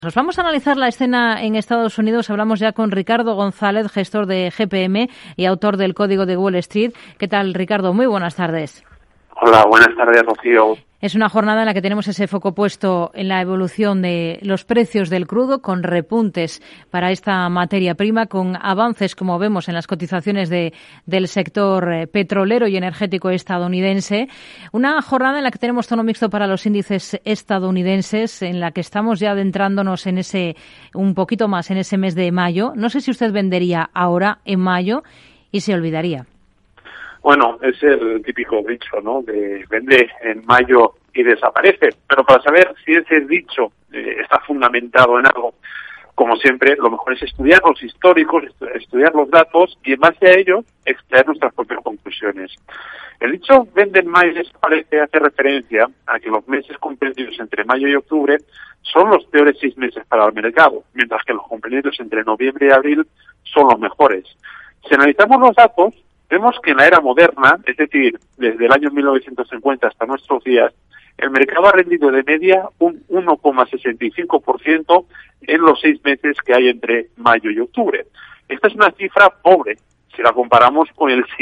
Nos vamos a analizar la escena en Estados Unidos. Hablamos ya con Ricardo González, gestor de GPM y autor del Código de Wall Street. ¿Qué tal, Ricardo? Muy buenas tardes. Hola, buenas tardes, Rocío. Es una jornada en la que tenemos ese foco puesto en la evolución de los precios del crudo, con repuntes para esta materia prima, con avances, como vemos, en las cotizaciones del sector petrolero y energético estadounidense. Una jornada en la que tenemos tono mixto para los índices estadounidenses, en la que estamos ya adentrándonos en un poquito más en ese mes de mayo. No sé si usted vendería ahora, en mayo, y se olvidaría. Bueno, es el típico dicho, ¿no? De vende en mayo y desaparece. Pero para saber si ese dicho está fundamentado en algo, como siempre, lo mejor es estudiar los históricos, estudiar los datos y en base a ello extraer nuestras propias conclusiones. El dicho vende en mayo y desaparece hace referencia a que los meses comprendidos entre mayo y octubre son los peores 6 meses para el mercado, mientras que los comprendidos entre noviembre y abril son los mejores. Si analizamos los datos, vemos que en la era moderna, es decir, desde el año 1950 hasta nuestros días, el mercado ha rendido de media un 1,65% en los 6 meses que hay entre mayo y octubre. Esta es una cifra pobre si la comparamos con el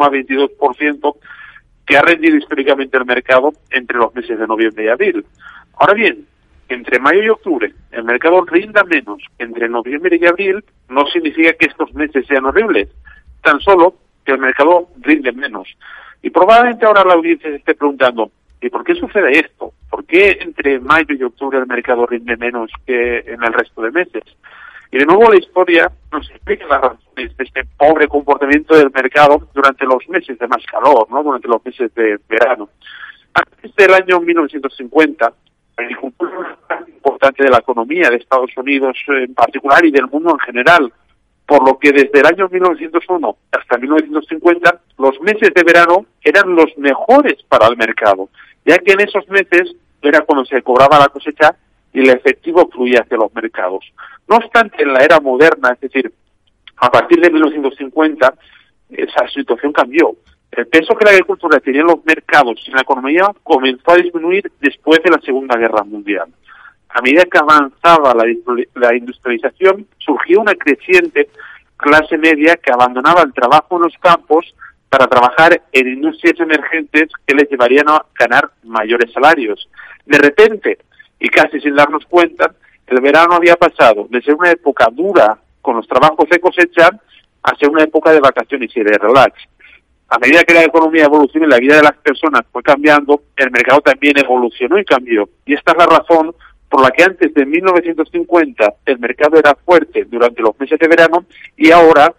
7,22% que ha rendido históricamente el mercado entre los meses de noviembre y abril. Ahora bien, entre mayo y octubre el mercado rinda menos que entre noviembre y abril no significa que estos meses sean horribles, tan solo que el mercado rinde menos. Y probablemente ahora la audiencia se esté preguntando, ¿y por qué sucede esto? ¿Por qué entre mayo y octubre el mercado rinde menos que en el resto de meses? Y de nuevo la historia nos explica las razones de este pobre comportamiento del mercado durante los meses de más calor, ¿no? Durante los meses de verano. Antes del año 1950, la agricultura era una parte importante de la economía de Estados Unidos en particular y del mundo en general, por lo que desde el año 1901 hasta 1950 los meses de verano eran los mejores para el mercado, ya que en esos meses era cuando se cobraba la cosecha y el efectivo fluía hacia los mercados. No obstante, en la era moderna, es decir, a partir de 1950, esa situación cambió. El peso que la agricultura tenía en los mercados y en la economía comenzó a disminuir después de la Segunda Guerra Mundial. A medida que avanzaba la industrialización, surgió una creciente clase media que abandonaba el trabajo en los campos para trabajar en industrias emergentes que les llevarían a ganar mayores salarios. De repente, y casi sin darnos cuenta, el verano había pasado de ser una época dura con los trabajos de cosecha a ser una época de vacaciones y de relax. A medida que la economía evolucionó y la vida de las personas fue cambiando, el mercado también evolucionó y cambió. Y esta es la razón por la que antes de 1950 el mercado era fuerte durante los meses de verano y ahora,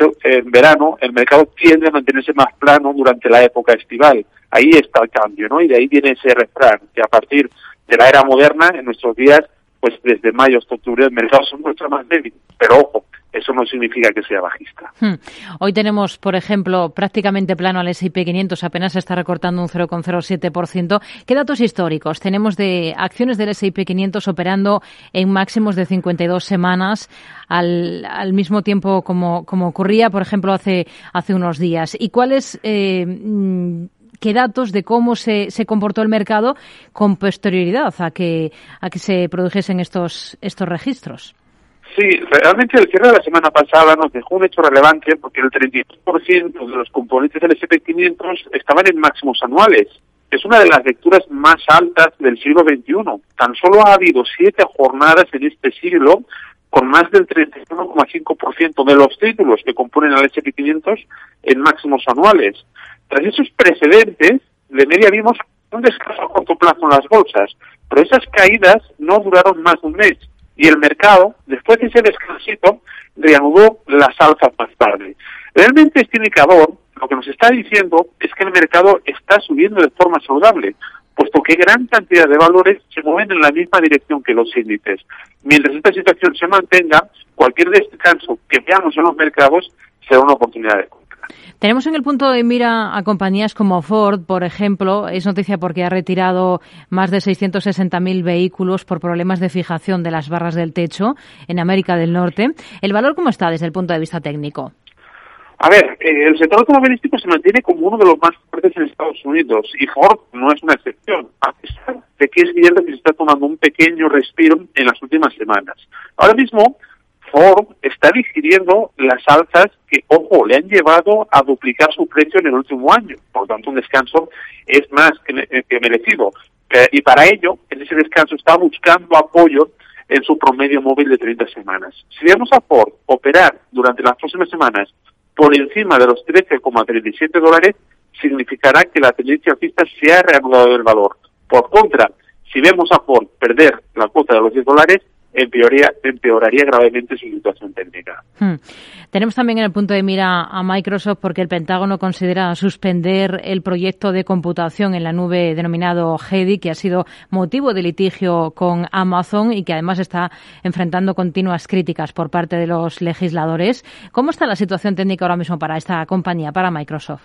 en verano, el mercado tiende a mantenerse más plano durante la época estival. Ahí está el cambio, ¿no? Y de ahí viene ese refrán, que a partir de la era moderna, en nuestros días, pues desde mayo hasta octubre el mercado se muestra más débil. Pero ojo, eso no significa que sea bajista. Hoy tenemos, por ejemplo, prácticamente plano al S&P 500, apenas se está recortando un 0,07%. ¿Qué datos históricos tenemos de acciones del S&P 500 operando en máximos de 52 semanas al mismo tiempo como ocurría, por ejemplo, hace unos días? ¿Y cuáles qué datos de cómo se comportó el mercado con posterioridad a que se produjesen estos registros? Sí, realmente el cierre de la semana pasada nos dejó un hecho relevante porque el 32% de los componentes del S&P 500 estaban en máximos anuales. Es una de las lecturas más altas del siglo XXI. Tan solo ha habido 7 jornadas en este siglo con más del 31,5% de los títulos que componen al S&P 500 en máximos anuales. Tras esos precedentes, de media vimos un descanso a corto plazo en las bolsas, pero esas caídas no duraron más de un mes. Y el mercado, después de ese descansito, reanudó las alzas más tarde. Realmente este indicador lo que nos está diciendo es que el mercado está subiendo de forma saludable, puesto que gran cantidad de valores se mueven en la misma dirección que los índices. Mientras esta situación se mantenga, cualquier descanso que veamos en los mercados será una oportunidad de compra. Tenemos en el punto de mira a compañías como Ford, por ejemplo. Es noticia porque ha retirado más de 660.000 vehículos por problemas de fijación de las barras del techo en América del Norte. ¿El valor cómo está desde el punto de vista técnico? A ver, el sector automovilístico se mantiene como uno de los más fuertes en Estados Unidos y Ford no es una excepción, a pesar de que es cierto que se está tomando un pequeño respiro en las últimas semanas. Ahora mismo, Ford está digiriendo las alzas que, ojo, le han llevado a duplicar su precio en el último año. Por lo tanto, un descanso es más que merecido. Y para ello, en ese descanso está buscando apoyo en su promedio móvil de 30 semanas. Si vemos a Ford operar durante las próximas semanas por encima de los $13,37, significará que la tendencia alcista se ha reanudado del valor. Por contra, si vemos a Ford perder la cuota de los $10, empeoraría gravemente su situación técnica. Tenemos también en el punto de mira a Microsoft porque el Pentágono considera suspender el proyecto de computación en la nube denominado HEDI, que ha sido motivo de litigio con Amazon y que además está enfrentando continuas críticas por parte de los legisladores. ¿Cómo está la situación técnica ahora mismo para esta compañía, para Microsoft?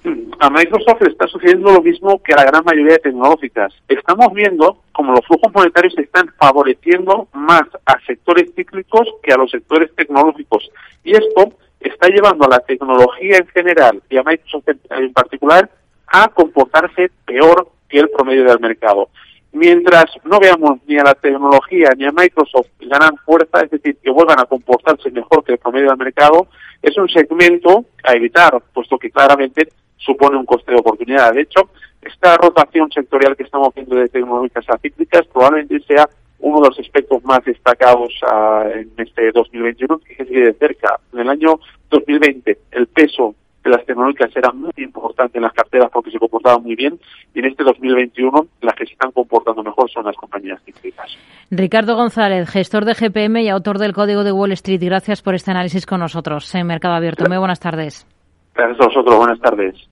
A Microsoft le está sucediendo lo mismo que a la gran mayoría de tecnológicas. Estamos viendo como los flujos monetarios se están favoreciendo más a sectores cíclicos que a los sectores tecnológicos. Y esto está llevando a la tecnología en general y a Microsoft en particular a comportarse peor que el promedio del mercado. Mientras no veamos ni a la tecnología ni a Microsoft ganan fuerza, es decir, que vuelvan a comportarse mejor que el promedio del mercado, es un segmento a evitar, puesto que claramente supone un coste de oportunidad. De hecho, esta rotación sectorial que estamos viendo de tecnológicas a cíclicas probablemente sea uno de los aspectos más destacados en este 2021, que se sigue de cerca. En el año 2020 el peso de las tecnológicas era muy importante en las carteras porque se comportaban muy bien, y en este 2021 las que se están comportando mejor son las compañías cíclicas. Ricardo González, gestor de GPM y autor del Código de Wall Street, gracias por este análisis con nosotros en Mercado Abierto. Muy buenas tardes. Gracias a vosotros, buenas tardes.